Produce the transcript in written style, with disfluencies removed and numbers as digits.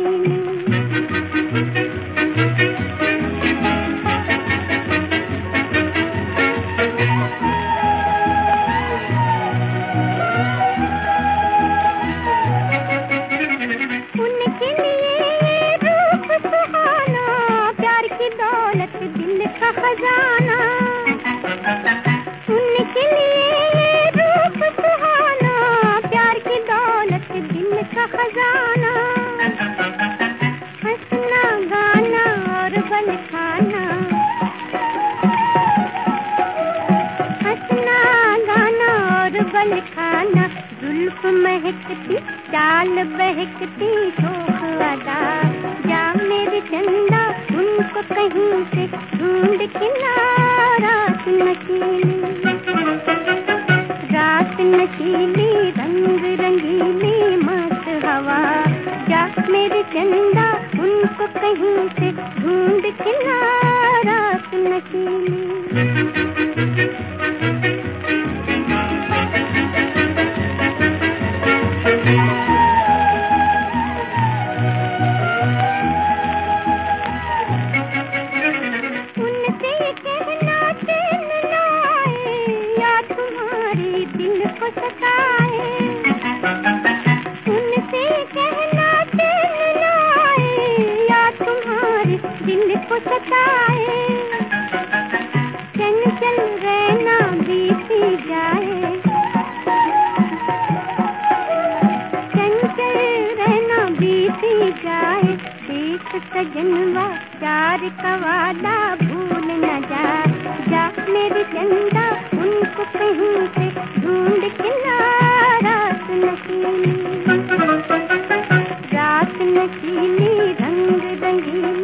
नशीली। उनके लिए रूप सुहाना, प्यार की दौलत दिल का खजाना। उनके लिए रूप सुहाना, प्यार की दौलत दिल का खजाना। हंसना गाना और बल खाना, हंसना गाना और बल खाना। जुल्फ महकती चाल बहकती शोख अदा, जा मेरे चंदा उनको कहीं से ढूंढ किनारा। रात नशीली, रात नशीली, रंग रंगीली मस्त हवा, जा मेरे चंदा उनको कहीं से ढूंढ किनारा। रात नशीली। उनसे कहना चैन लाए, या तुम्हारी दिल को सताए। उनसे कहना चैन लाए, या तुम्हारी दिल को सताए। चंचल रहना बीती जाए, चंचल रहना बीती जाए। देख सजनवा प्यार का वादा भूल न जा, जा मेरी चंदा उनको कहीं से ढूंढ किनारा। रात नशीली, रात नशीली, रंग रंगीली।